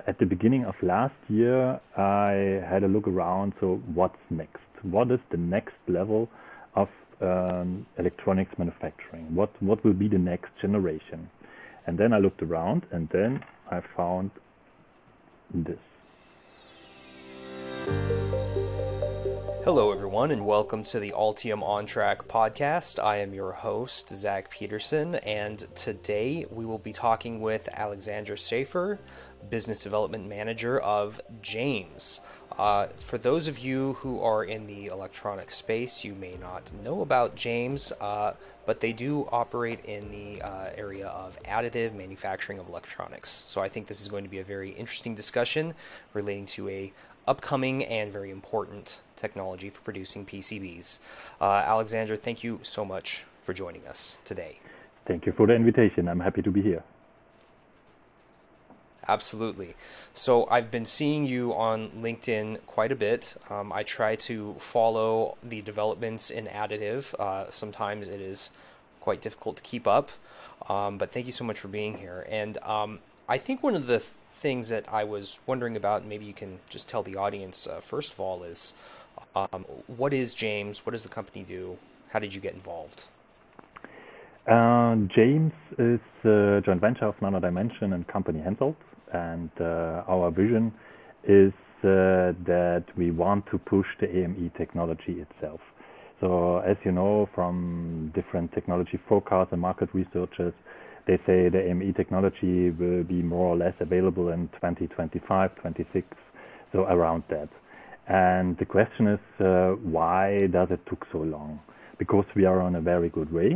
at the beginning of last year, I had a look around. So what's next? What is the next level of electronics manufacturing? What will be the next generation? And then I looked around, and then I found this. Hello, everyone, and welcome to the Altium On Track podcast. I am your host, Zach Peterson, and today we will be talking with Alexandra Schaefer, Business Development Manager of James. For those of you who are in the electronic space, you may not know about James, but they do operate in the area of additive manufacturing of electronics. So I think this is going to be a very interesting discussion relating to a upcoming and very important technology for producing PCBs. Alexandra, thank you so much for joining us today. Thank you for the invitation. I'm happy to be here. Absolutely. So I've been seeing you on LinkedIn quite a bit. I try to follow the developments in additive. Sometimes it is quite difficult to keep up, but thank you so much for being here. And I think one of the things that I was wondering about, and maybe you can just tell the audience first of all, is what is James? What does the company do? How did you get involved? James is a joint venture of Nano Dimension and company Hensoldt, and our vision is that we want to push the AME technology itself. So as you know from different technology forecasts and market researchers, they say the AME technology will be more or less available in 2025, 26, so around that. And the question is, why does it took so long? Because we are on a very good way.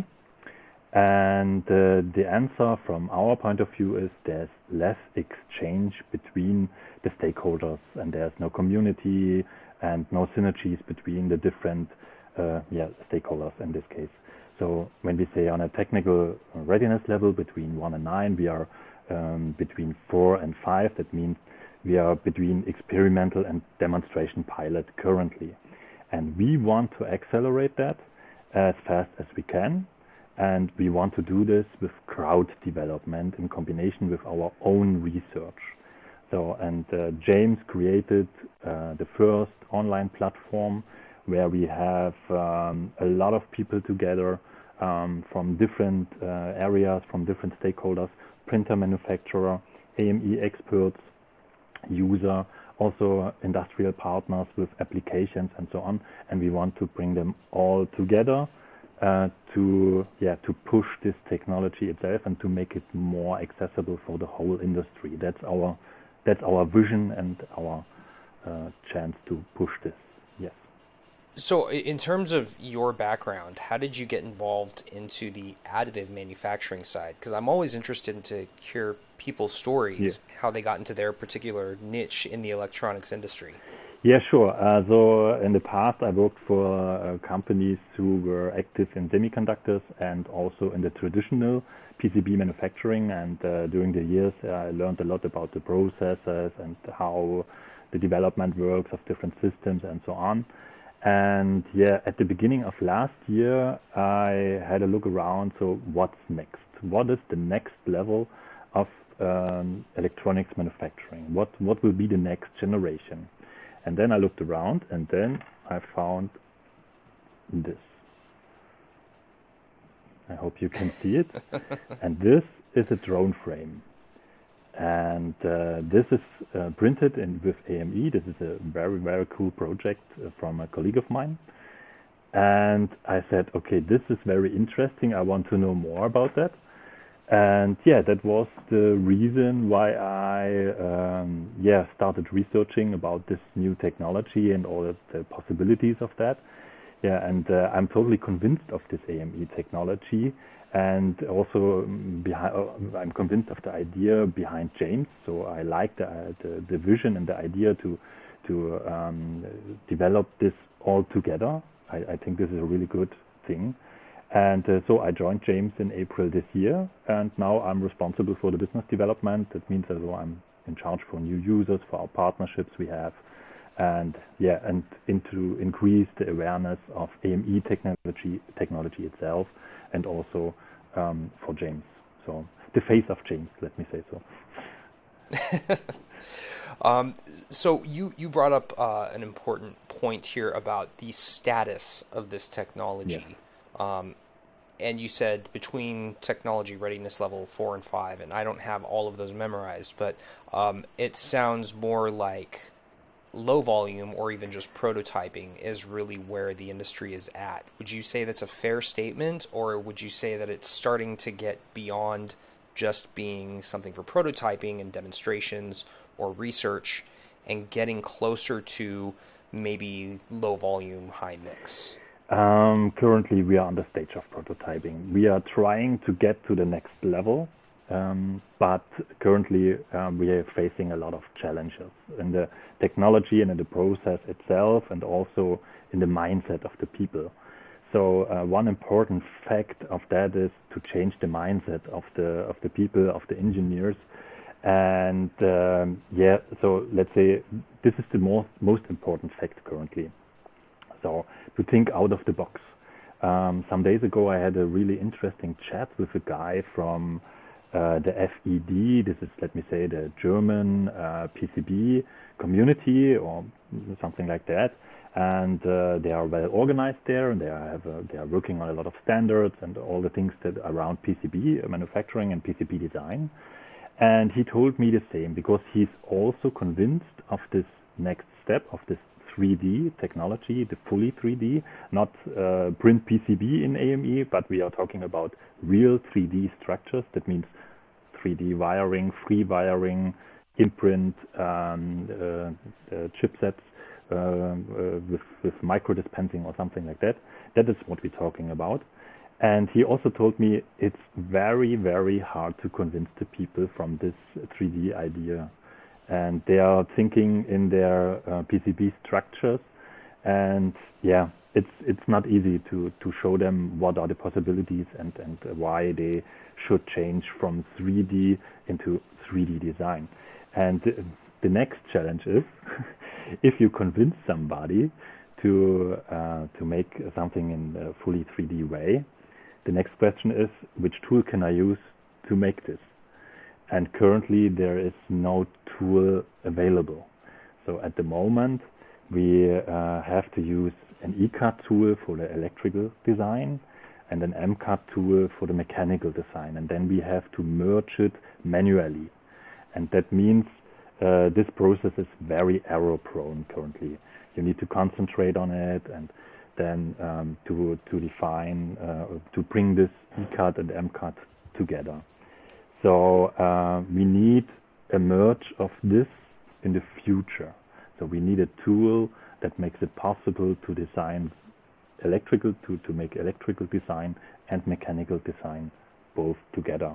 And the answer from our point of view is there's less exchange between the stakeholders, and there's no community and no synergies between the different stakeholders in this case. So when we say on a technical readiness level between 1 and 9, we are between 4 and 5. That means we are between experimental and demonstration pilot currently. And we want to accelerate that as fast as we can. And we want to do this with crowd development in combination with our own research. So, and James created the first online platform where we have a lot of people together from different areas, from different stakeholders, printer manufacturer, AME experts, user, also industrial partners with applications and so on. And we want to bring them all together to push this technology itself and to make it more accessible for the whole industry. That's our vision and our chance to push this. Yes. So in terms of your background, how did you get involved into the additive manufacturing side? Because I'm always interested to hear people's stories, how they got into their particular niche in the electronics industry. Yeah, sure. So in the past, I worked for companies who were active in semiconductors and also in the traditional PCB manufacturing. And during the years, I learned a lot about the processes and how the development works of different systems and so on. And at the beginning of last year, I had a look around. So what's next? What is the next level of electronics manufacturing? What will be the next generation? And then I looked around, and then I found this. I hope you can see it. And this is a drone frame. And this is printed with AME. This is a very, very cool project from a colleague of mine. And I said, okay, this is very interesting. I want to know more about that. And that was the reason why I started researching about this new technology and all of the possibilities of that. And I'm totally convinced of this AME technology, and also I'm convinced of the idea behind James. So I like the vision and the idea to develop this all together. I think this is a really good thing. And so I joined James in April this year, and now I'm responsible for the business development. That means that I'm in charge for new users, for our partnerships we have, and to increase the awareness of AME technology itself, and also for James. So the face of James, let me say so. So you brought up an important point here about the status of this Yes. technology. And you said between technology readiness level 4 and 5, and I don't have all of those memorized, but it sounds more like low volume or even just prototyping is really where the industry is at. Would you say that's a fair statement, or would you say that it's starting to get beyond just being something for prototyping and demonstrations or research and getting closer to maybe low volume, high mix? Currently, we are on the stage of prototyping. We are trying to get to the next level, but currently we are facing a lot of challenges in the technology and in the process itself, and also in the mindset of the people. So one important fact of that is to change the mindset of the people, of the engineers, and yeah. So let's say this is the most important fact currently. So to think out of the box. Some days ago, I had a really interesting chat with a guy from the FED. This is, let me say, the German PCB community or something like that. And they are well organized there, and they are working on a lot of standards and all the things that around PCB manufacturing and PCB design. And he told me the same, because he's also convinced of this next step of this 3D technology, the fully 3D, not print PCB in AME, but we are talking about real 3D structures. That means 3D wiring, free wiring, imprint, chipsets with micro dispensing or something like that. That is what we're talking about. And he also told me it's very, very hard to convince the people from this 3D idea. And they are thinking in their PCB structures. And yeah, it's not easy to show them what are the possibilities and why they should change from 3D into 3D design. And the next challenge is if you convince somebody to make something in a fully 3D way, the next question is, which tool can I use to make this? And currently there is no tool available. So at the moment we have to use an ECAD tool for the electrical design and an MCAD tool for the mechanical design, and then we have to merge it manually. And that means this process is very error prone currently. You need to concentrate on it, and then to define, to bring this ECAD and MCAD together. So we need a merge of this in the future. So we need a tool that makes it possible to design electrical, to make electrical design and mechanical design both together.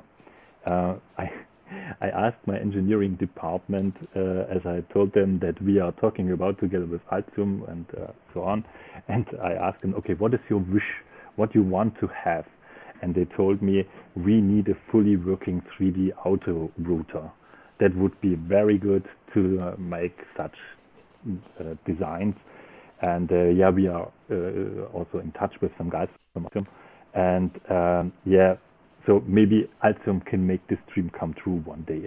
I asked my engineering department, as I told them that we are talking about together with Altium and so on, and I asked them, okay, what is your wish? What you want to have? And they told me we need a fully working 3D auto router. That would be very good to make such designs. And yeah, we are also in touch with some guys from Altium. And yeah, so maybe Altium can make this dream come true one day.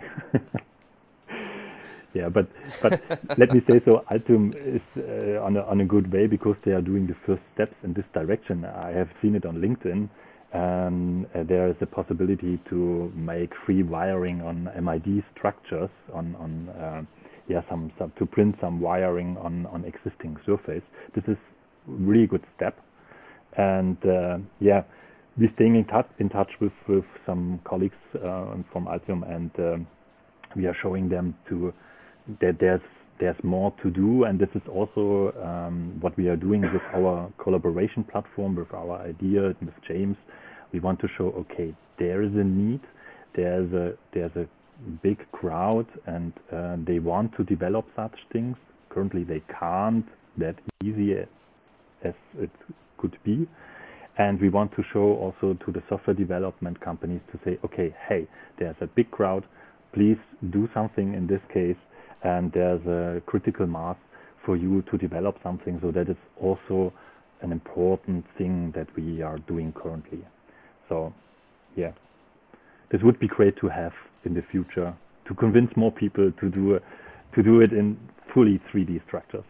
Yeah, but let me say so, Altium is on a good way, because they are doing the first steps in this direction. I have seen it on LinkedIn. There is a possibility to make free wiring on MID structures, yeah, some to print some wiring on existing surface. This is really good step, and yeah, we're staying in touch with some colleagues from Altium, and we are showing them that there's more to do, and this is also what we are doing with our collaboration platform, with our idea, with James. We want to show, okay, there is a need, there's a big crowd, and they want to develop such things. Currently they can't that easy as it could be. And we want to show also to the software development companies to say, okay, hey, there's a big crowd, please do something in this case, and there's a critical mass for you to develop something. So that is also an important thing that we are doing currently. So yeah, this would be great to have in the future to convince more people to do it in fully 3D structures.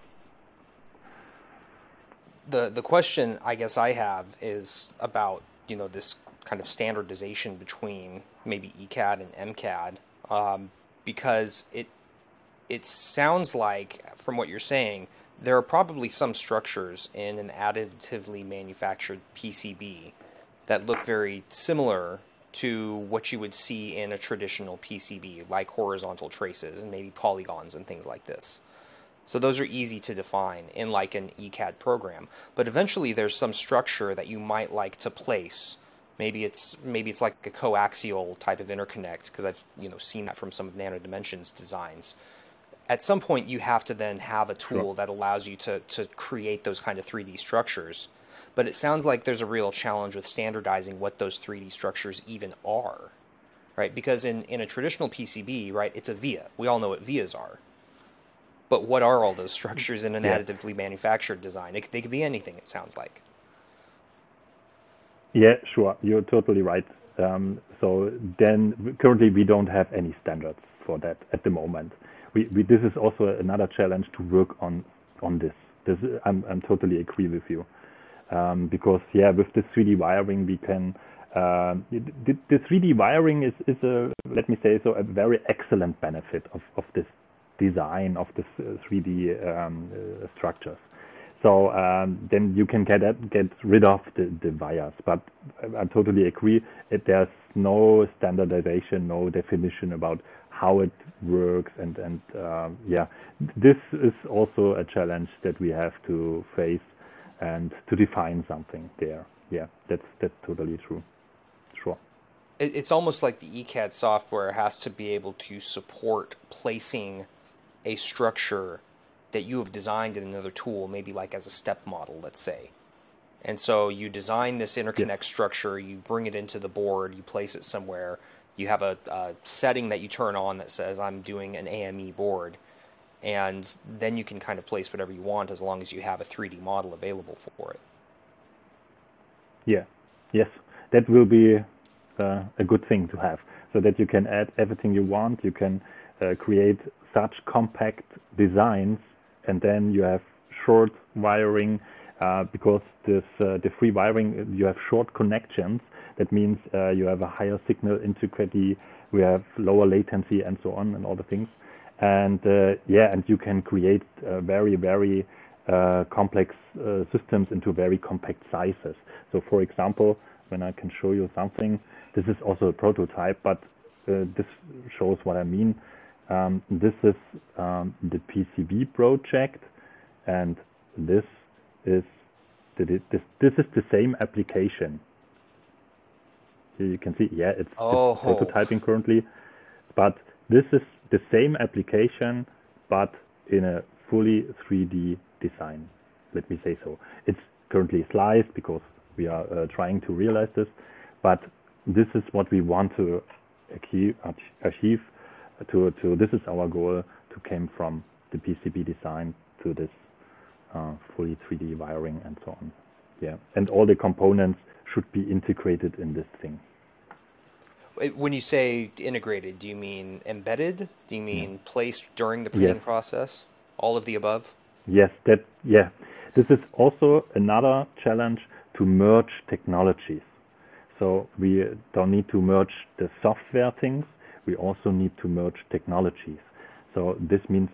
The question I guess I have is about, this kind of standardization between maybe ECAD and MCAD, because it sounds like, from what you're saying, there are probably some structures in an additively manufactured PCB that look very similar to what you would see in a traditional PCB, like horizontal traces and maybe polygons and things like this. So those are easy to define in like an ECAD program. But eventually there's some structure that you might like to place. Maybe it's like a coaxial type of interconnect, because I've seen that from some of Nano Dimension's designs. At some point you have to then have a tool that allows you to create those kind of 3D structures. But it sounds like there's a real challenge with standardizing what those 3D structures even are, right? Because in a traditional PCB, right, it's a via. We all know what vias are. But what are all those structures in an additively manufactured design? They could be anything, it sounds like. Yeah, sure. You're totally right. So then currently we don't have any standards for that at the moment. This is also another challenge to work on this. I'm totally agree with you. Because with the 3D wiring we can the 3D wiring is a, let me say so, a very excellent benefit of this design of this 3D structures. So then you can get rid of the wires. But I totally agree. There's no standardization, no definition about how it works, and this is also a challenge that we have to face and to define something there. Yeah, that's totally true. Sure. It's almost like the ECAD software has to be able to support placing a structure that you have designed in another tool, maybe like as a step model, let's say. And so you design this interconnect structure, you bring it into the board, you place it somewhere, you have a setting that you turn on that says, I'm doing an AME board, and then you can kind of place whatever you want as long as you have a 3D model available for it. Yeah, yes, that will be a good thing to have, so that you can add everything you want, you can create such compact designs, and then you have short wiring, because the free wiring, you have short connections. That means you have a higher signal integrity, we have lower latency, and so on, and all the things. And and you can create very, very complex systems into very compact sizes. So, for example, when I can show you something, this is also a prototype, but this shows what I mean. This is the PCB project, and this is the same application. You can see, it's prototyping currently, but this is the same application, but in a fully 3D design. Let me say so. It's currently sliced because we are trying to realize this, but this is what we want to achieve. This is our goal, to come from the PCB design to this fully 3D wiring and so on. Yeah, and all the components should be integrated in this thing. When you say integrated, do you mean embedded? Do you mean placed during the printing process? All of the above? Yes, This is also another challenge, to merge technologies. So we don't need to merge the software things, we also need to merge technologies. So this means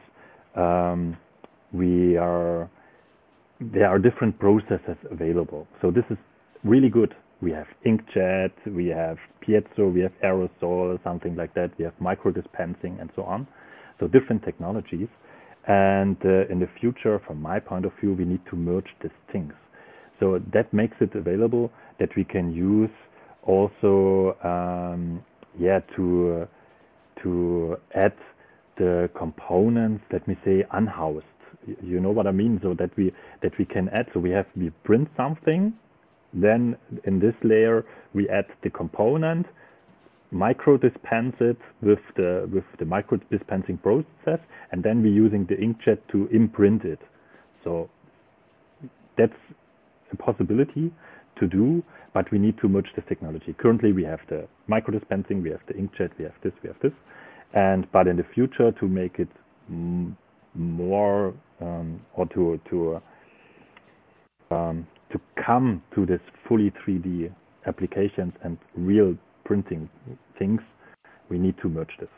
there are different processes available. So this is really good. We have inkjet, we have piezo, we have aerosol, something like that. We have micro dispensing and so on. So different technologies. And in the future, from my point of view, we need to merge these things. So that makes it available that we can use also to add the components, let me say, unhoused. You know what I mean? So that we can add. So we print something, then in this layer we add the component, micro dispense it with the micro dispensing process, and then we're using the inkjet to imprint it. So that's a possibility to do, but we need to merge this technology. Currently we have the micro dispensing, we have the inkjet, we have this, but in the future to make it more or to come to this fully 3D applications and real printing things, we need to merge this.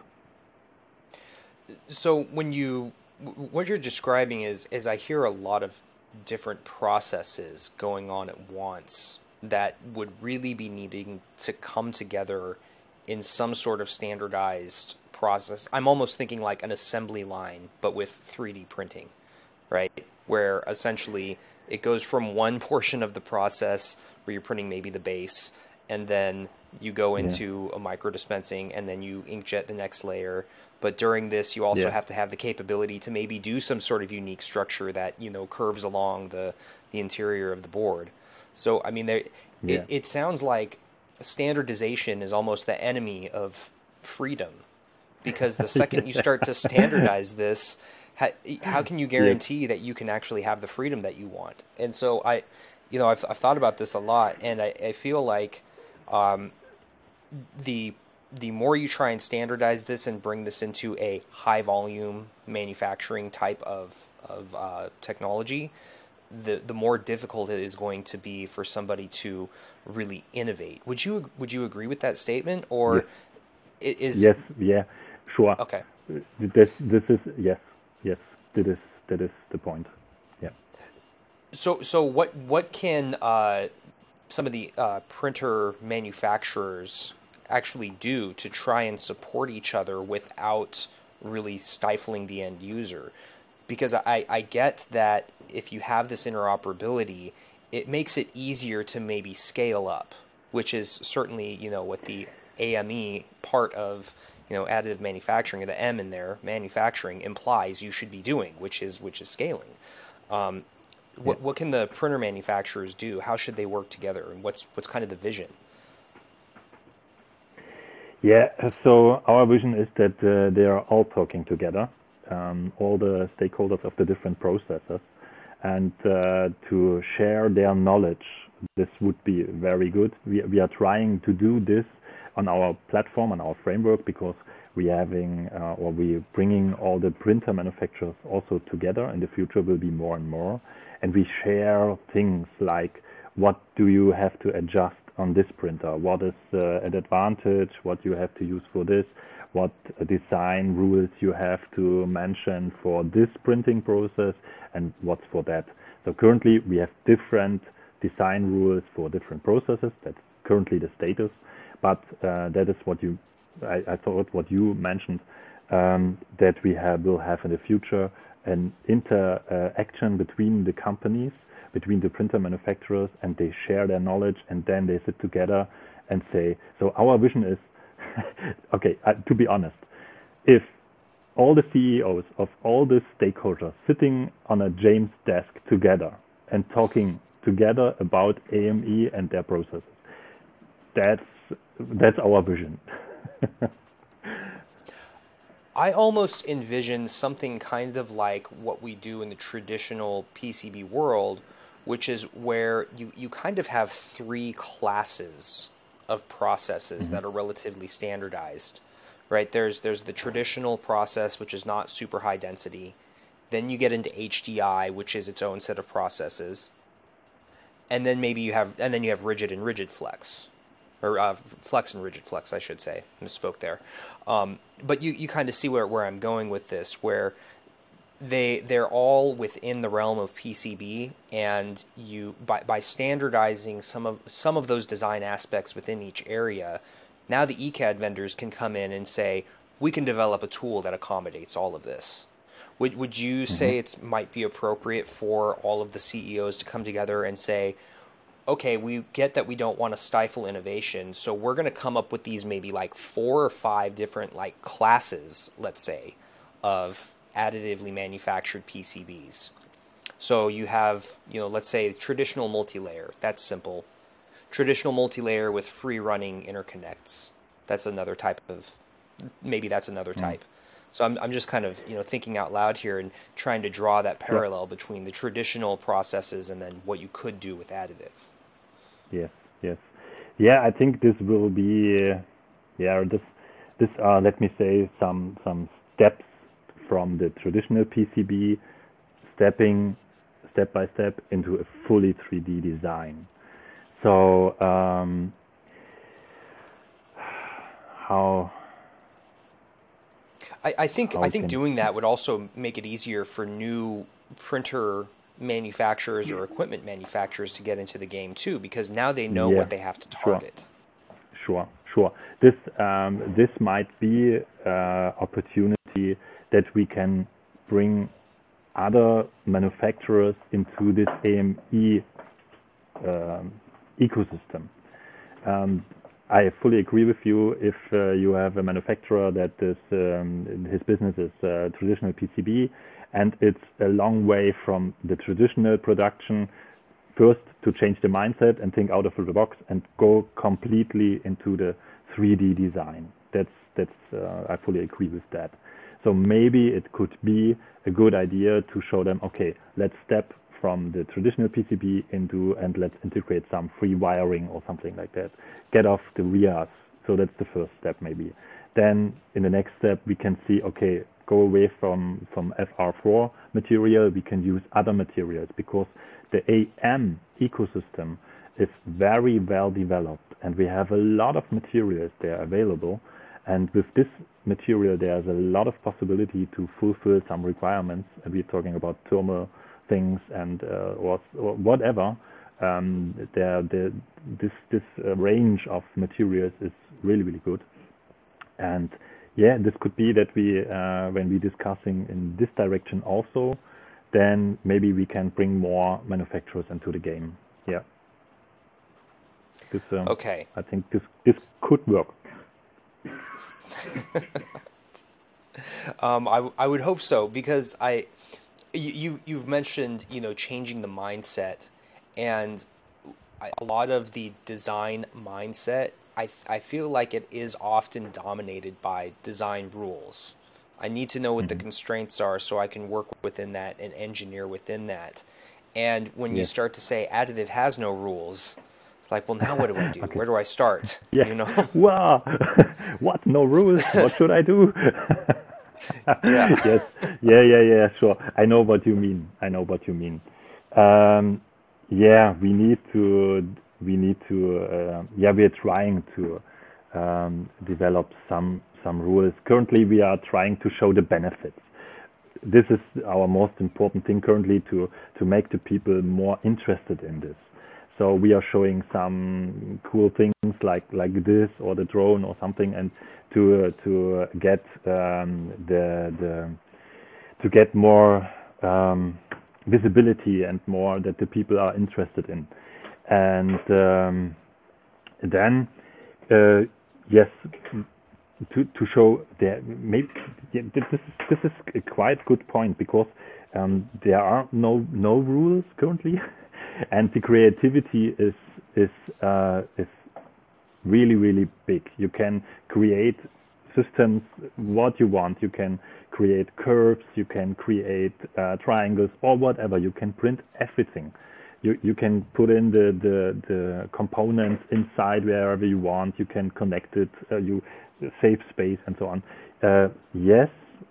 So what you're describing is I hear a lot of different processes going on at once that would really be needing to come together in some sort of standardized process. I'm almost thinking like an assembly line, but with 3D printing, right? Where essentially it goes from one portion of the process where you're printing maybe the base, and then you go into a micro dispensing, and then you inkjet the next layer. But during this, you also have to have the capability to maybe do some sort of unique structure that, curves along the interior of the board. So, I mean, it sounds like standardization is almost the enemy of freedom, because the second you start to standardize this, how can you guarantee that you can actually have the freedom that you want? And so I've thought about this a lot, and I feel like the more you try and standardize this and bring this into a high volume manufacturing type of technology, the more difficult it is going to be for somebody to really innovate. Would you agree with that statement, or is yes, yeah, sure. Okay. This is yes, that is the point. Yeah. So what can some of the printer manufacturers actually do to try and support each other without really stifling the end user? Because I get that if you have this interoperability, it makes it easier to maybe scale up, which is certainly, what the AME part of, additive manufacturing, the M in there, manufacturing, implies you should be doing, which is scaling. What can the printer manufacturers do? How should they work together? And what's kind of the vision? Yeah, so our vision is that they are all talking together, all the stakeholders of the different processes, and to share their knowledge. This would be very good. We are trying to do this on our platform, on our framework, because we're bringing all the printer manufacturers also together. In the future will be more and more, and we share things like, what do you have to adjust on this printer? What is an advantage? What you have to use for this? What design rules you have to mention for this printing process, and what's for that? So currently we have different design rules for different processes. That's currently the status, but that is what I thought what you mentioned, that we will have in the future an interaction between the companies, between the printer manufacturers, and they share their knowledge, and then they sit together and say, so our vision is, okay, to be honest, if all the CEOs of all the stakeholders sitting on a James desk together and talking together about AME and their processes, that's our vision. I almost envision something kind of like what we do in the traditional PCB world, which is where you kind of have three classes of processes that are relatively standardized, right? There's the traditional process, which is not super high density. Then you get into HDI, which is its own set of processes. And then you have rigid and rigid flex. Or flex and rigid flex, I should say. Misspoke there. But you kind of see where I'm going with this, where they're all within the realm of PCB, and you by standardizing some of those design aspects within each area, now the ECAD vendors can come in and say, we can develop a tool that accommodates all of this. Would you say it might be appropriate for all of the CEOs to come together and say, okay, we get that we don't want to stifle innovation, so we're going to come up with these maybe like 4 or 5 different like classes, let's say, of additively manufactured PCBs. So you have, let's say traditional multi-layer. That's simple. Traditional multi-layer with free running interconnects. That's another type of, maybe that's another type. So I'm just kind of, thinking out loud here and trying to draw that parallel between the traditional processes and then what you could do with additive. Yes. Yeah, I think this will be, These are, let me say, some steps from the traditional PCB, stepping step by step into a fully 3D design. So I think doing that would also make it easier for new printer manufacturers or equipment manufacturers to get into the game too, because now they know what they have to target. Sure. This might be opportunity that we can bring other manufacturers into this AME ecosystem. I fully agree with you. If you have a manufacturer that is his business is traditional PCB, and it's a long way from the traditional production, first to change the mindset and think out of the box and go completely into the 3D design. That's I fully agree with that. So maybe it could be a good idea to show them, okay, let's step from the traditional PCB into, and let's integrate some free wiring or something like that. Get off the RIAs. So that's the first step maybe. Then in the next step, we can see, okay, go away from FR4 material. We can use other materials because the AM ecosystem is very well developed and we have a lot of materials there available. And with this material, there's a lot of possibility to fulfill some requirements. And we're talking about thermal things and or whatever. This range of materials is really, really good. And yeah, this could be that we, when we're discussing in this direction also, then maybe we can bring more manufacturers into the game. Yeah. This, okay. I think this could work. I would hope so, because you've mentioned, changing the mindset, and a lot of the design mindset, I feel like it is often dominated by design rules. I need to know what the constraints are so I can work within that and engineer within that. And when you start to say additive has no rules, it's like, well, now what do I do? Okay. Where do I start? Yeah. Wow. What? No rules? What should I do? Yeah. Yes. Yeah. Sure. I know what you mean. Yeah, we need to. We are trying to develop some rules. Currently, we are trying to show the benefits. This is our most important thing currently, to make the people more interested in this. So we are showing some cool things like this or the drone or something, and to get to get more visibility and more that the people are interested in. And then yes, to show that maybe this is a quite good point, because there are no rules currently, and the creativity is really, really big. You can create systems what you want. You can create curves, you can create triangles or whatever. You can print everything. You can put in the components inside wherever you want. You can connect it. You save space and so on. Yes,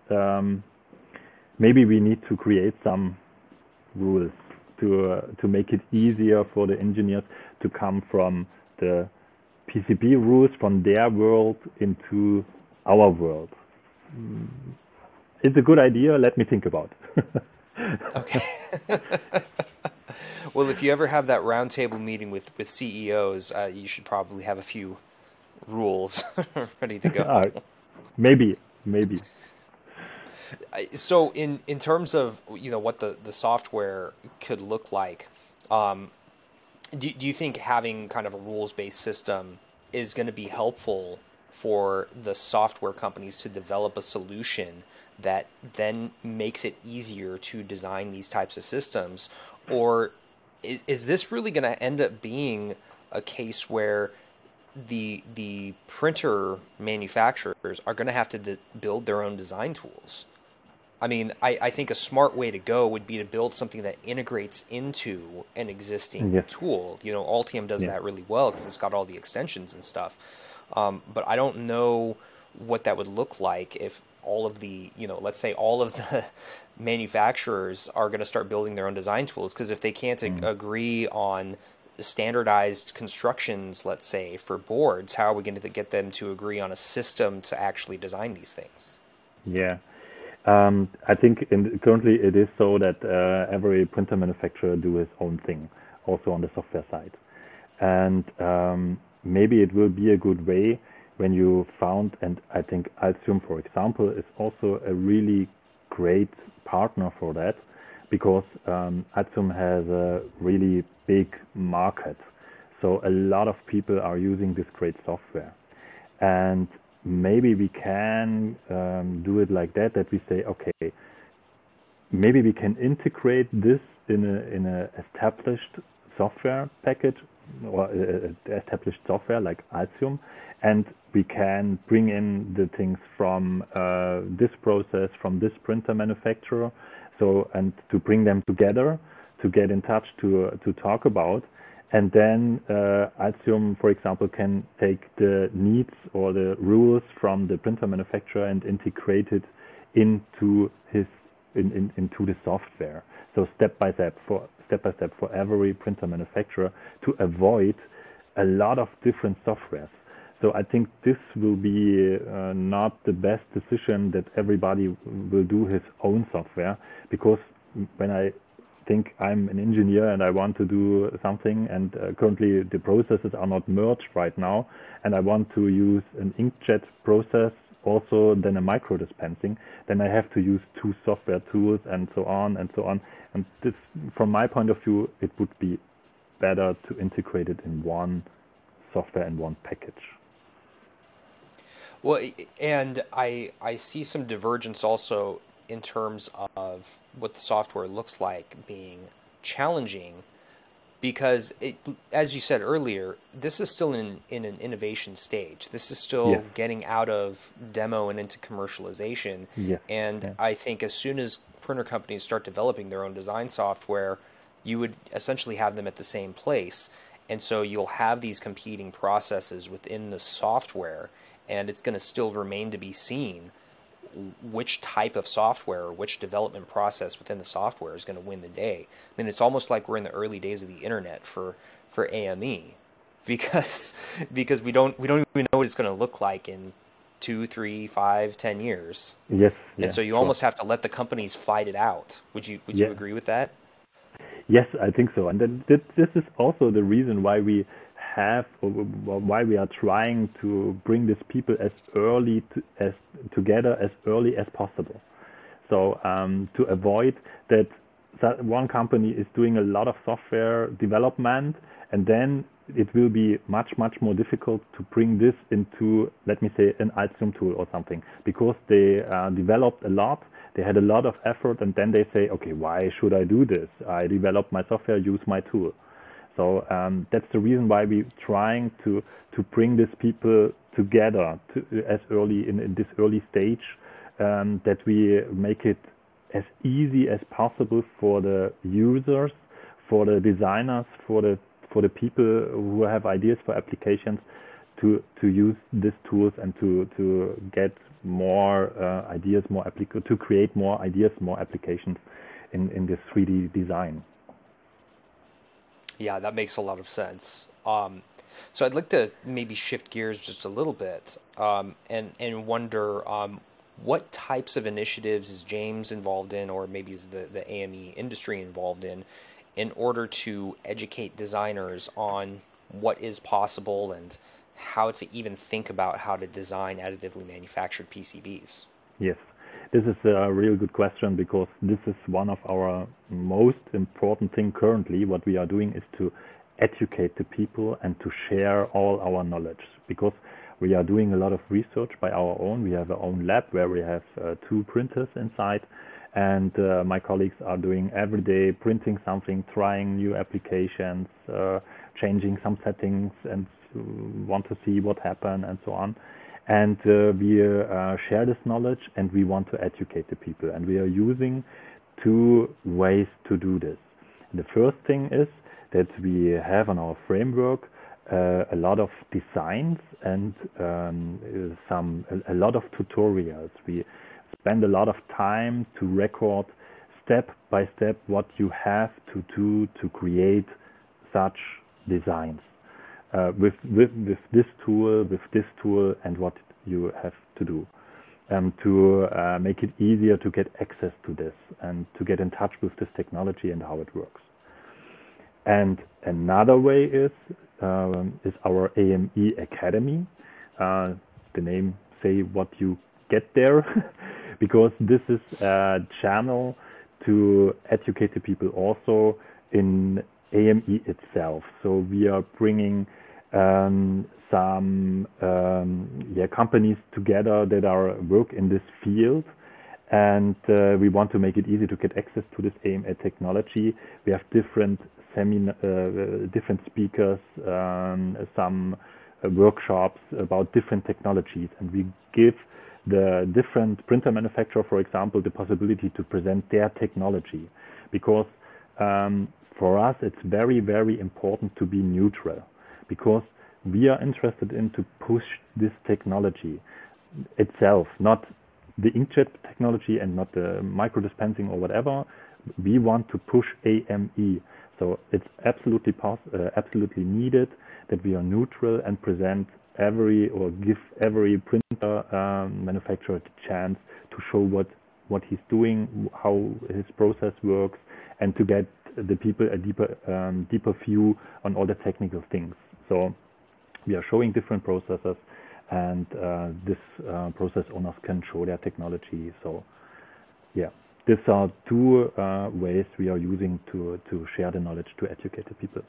maybe we need to create some rules to make it easier for the engineers to come from the PCB rules from their world into our world. It's a good idea. Let me think about it. Okay. Well, if you ever have that roundtable meeting with CEOs, you should probably have a few rules ready to go. Maybe. So in terms of what the software could look like, do you think having kind of a rules-based system is going to be helpful for the software companies to develop a solution that then makes it easier to design these types of systems? Or is this really going to end up being a case where the printer manufacturers are going to have to build their own design tools? I mean, I think a smart way to go would be to build something that integrates into an existing tool. Altium does that really well because it's got all the extensions and stuff. But I don't know what that would look like if all of the, let's say all of the manufacturers are going to start building their own design tools. Because if they can't agree on standardized constructions, let's say, for boards, how are we going to get them to agree on a system to actually design these things? Yeah. I think currently it is so that every printer manufacturer do his own thing, also on the software side. And maybe it will be a good way when you found, and I think Altium, for example, is also a really great partner for that, because Altium has a really big market. So a lot of people are using this great software. And maybe we can do it like that we say, okay, maybe we can integrate this in a established software package or established software like Altium, and we can bring in the things from this process, from this printer manufacturer, and to bring them together, to get in touch, to talk about. And then Altium, for example, can take the needs or the rules from the printer manufacturer and integrate it into into the software. So step by step for every printer manufacturer, to avoid a lot of different softwares. So I think this will be not the best decision, that everybody will do his own software, because when I think I'm an engineer and I want to do something, and currently the processes are not merged right now, and I want to use an inkjet process also than a micro dispensing, then I have to use two software tools and so on and so on. And this, from my point of view, it would be better to integrate it in one software and one package. Well, and I see some divergence also in terms of what the software looks like being challenging, because as you said earlier, this is still in an innovation stage. This is still getting out of demo and into commercialization. And I think as soon as printer companies start developing their own design software, you would essentially have them at the same place. And so you'll have these competing processes within the software, and it's going to still remain to be seen which type of software or which development process within the software is going to win the day. I mean, it's almost like we're in the early days of the internet for AME, because we don't even know what it's going to look like in 2, 3, 5, 10 years. Yes. And so you almost have to let the companies fight it out. Would you agree with that? Yes, I think so. And this is also the reason why we are trying to bring these people together as early as possible. So to avoid that one company is doing a lot of software development, and then it will be much more difficult to bring this into, let me say, an Altium tool or something, because they developed a lot. They had a lot of effort, and then they say, okay, why should I do this? I developed my software, use my tool. So that's the reason why we're trying to bring these people together as early in this early stage, that we make it as easy as possible for the users, for the designers, for the people who have ideas for applications, to use these tools and to get more ideas, to create more ideas, more applications in this 3D design. Yeah, that makes a lot of sense. So I'd like to maybe shift gears just a little bit, and wonder what types of initiatives is James involved in, or maybe is the AME industry involved in order to educate designers on what is possible and how to even think about how to design additively manufactured PCBs. Yes. This is a real good question, because this is one of our most important thing currently. What we are doing is to educate the people and to share all our knowledge, because we are doing a lot of research by our own. We have our own lab where we have 2 printers inside, and my colleagues are doing every day printing something, trying new applications, changing some settings, and want to see what happened and so on. And we share this knowledge, and we want to educate the people. And we are using 2 ways to do this. The first thing is that we have on our framework a lot of designs and a lot of tutorials. We spend a lot of time to record step by step what you have to do to create such designs with this tool, and what you have to do to make it easier to get access to this and to get in touch with this technology and how it works. And another way is our AME Academy. The name say what you get there, because this is a channel to educate the people also in AME itself. So we are bringing some companies together that are work in this field, and we want to make it easy to get access to this AME technology. We have different different speakers, some workshops about different technologies, and we give the different printer manufacturer, for example, the possibility to present their technology, because for us it's very, very important to be neutral, because we are interested in to push this technology itself, not the inkjet technology and not the micro dispensing or whatever. We want to push AME. So it's absolutely absolutely needed that we are neutral and present give every printer manufacturer the chance to show what he's doing, how his process works, and to get the people a deeper view on all the technical things. So we are showing different processes, and this process owners can show their technology. So yeah, these are two ways we are using to share the knowledge, to educate the people.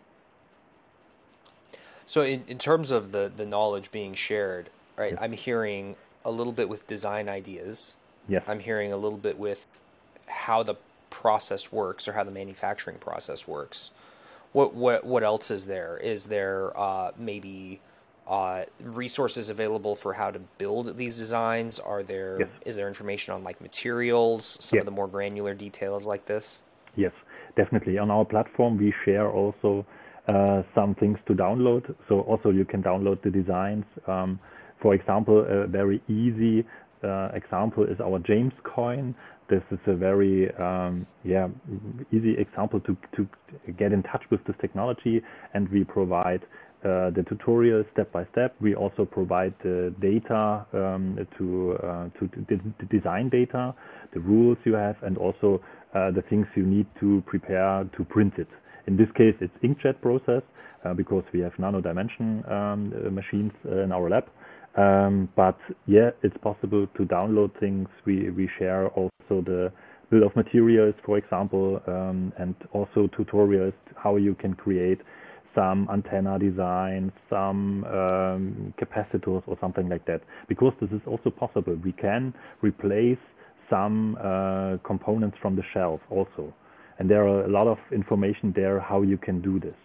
So in terms of the knowledge being shared, right, Yes. I'm hearing a little bit with design ideas. Yes. I'm hearing a little bit with how the process works or how the manufacturing process works. What else is there? Is there maybe resources available for how to build these designs? Yes. Is there information on like materials, some Yes. of the more granular details like this? Yes, definitely. On our platform, we share also some things to download. So also you can download the designs. For example, a very easy example is our James coin. This is a very easy example to get in touch with this technology, and we provide the tutorial step by step. We also provide the data the design data, the rules you have, and also the things you need to prepare to print it. In this case, it's inkjet process because we have nano dimension machines in our lab. But yeah, it's possible to download things. We share also the bill of materials, for example, and also tutorials how you can create some antenna designs, some capacitors or something like that. Because this is also possible. We can replace some components from the shelf also. And there are a lot of information there how you can do this.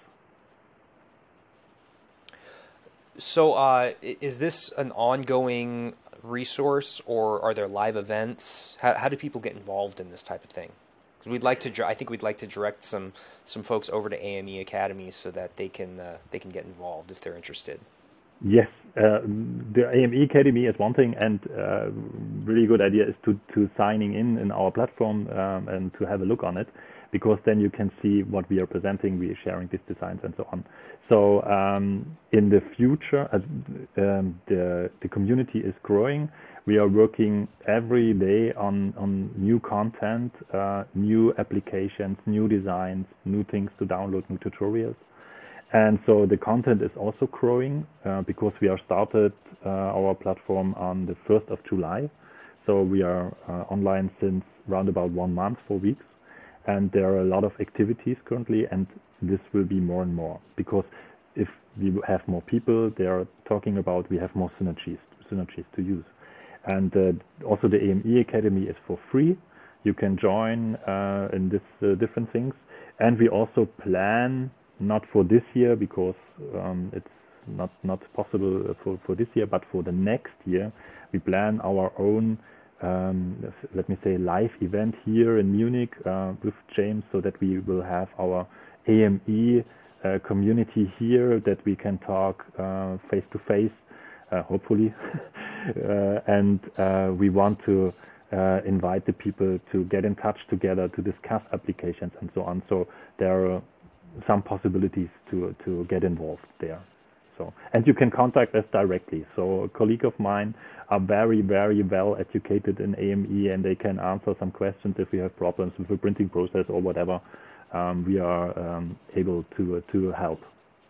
So is this an ongoing resource, or are there live events? How do people get involved in this type of thing? Because I think we'd like to direct some folks over to AME Academy so that they can get involved if they're interested. Yes, the AME Academy is one thing, and really good idea is to signing in our platform and to have a look on it, because then you can see what we are presenting, we are sharing these designs and so on. So in the future, as the community is growing, we are working every day on new content, new applications, new designs, new things to download, new tutorials. And so the content is also growing because we are started our platform on the 1st of July. So we are online since around about 1 month, 4 weeks. And there are a lot of activities currently, and this will be more and more, because if we have more people, they are talking about, we have more synergies to use. And also the AME Academy is for free. You can join in this different things. And we also plan, not for this year, because it's not possible for this year, but for the next year, we plan our own let me say live event here in Munich with James, so that we will have our AME community here that we can talk face to face, hopefully. And we want to invite the people to get in touch together to discuss applications and so on. So there are some possibilities to get involved there. So, and you can contact us directly. So a colleague of mine are very, very well educated in AME, and they can answer some questions if we have problems with the printing process or whatever. We are able to help.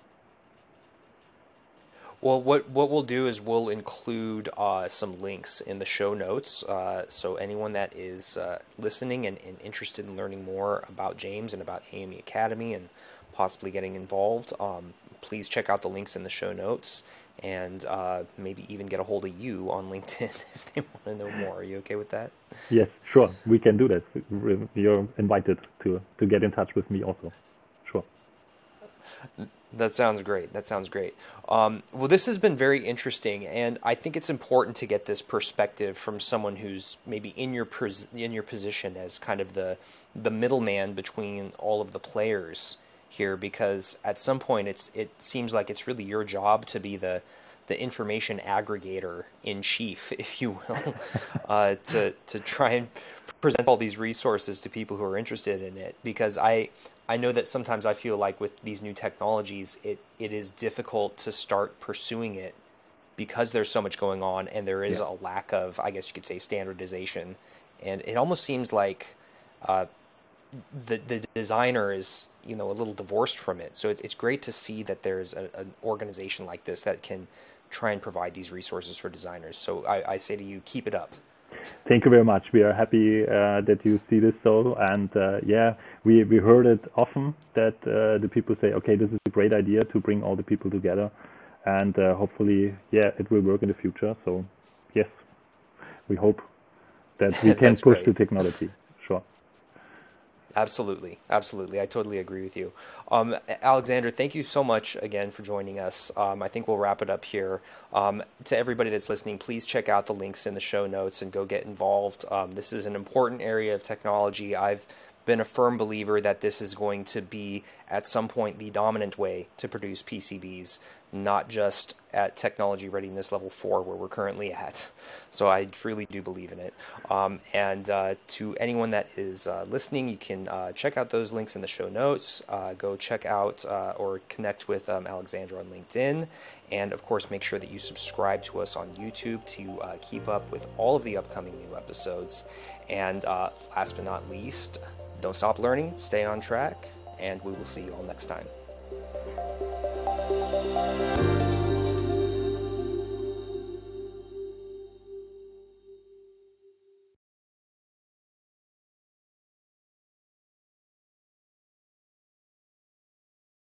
Well, what we'll do is we'll include some links in the show notes. So anyone that is listening and interested in learning more about James and about AME Academy and possibly getting involved, please check out the links in the show notes, and maybe even get a hold of you on LinkedIn if they want to know more. Are you okay with that? Yes, sure. We can do that. You're invited to get in touch with me also. Sure. That sounds great. That sounds great. Well, this has been very interesting, and I think it's important to get this perspective from someone who's maybe in your position as kind of the middleman between all of the players here, because at some point it seems like it's really your job to be the information aggregator in chief, if you will, to try and present all these resources to people who are interested in it. Because I know that sometimes I feel like with these new technologies, it is difficult to start pursuing it because there's so much going on, and there is a lack of, I guess you could say, standardization. And it almost seems like the designer is, a little divorced from it. So it's great to see that there's an organization like this that can try and provide these resources for designers. So I say to you, keep it up. Thank you very much. We are happy that you see this so, and we heard it often that the people say, okay, this is a great idea to bring all the people together, and hopefully, it will work in the future. So, yes, we hope that we can push great. the technology. Sure. Absolutely. I totally agree with you. Alexander, thank you so much again for joining us. I think we'll wrap it up here. To everybody that's listening, please check out the links in the show notes and go get involved. This is an important area of technology. I've been a firm believer that this is going to be, at some point, the dominant way to produce PCBs, not just at technology readiness level 4 where we're currently at. So I really do believe in it. And to anyone that is listening, you can check out those links in the show notes. Go check out or connect with Alexandra on LinkedIn. And of course, make sure that you subscribe to us on YouTube to keep up with all of the upcoming new episodes. And last but not least, don't stop learning, stay on track, and we will see you all next time.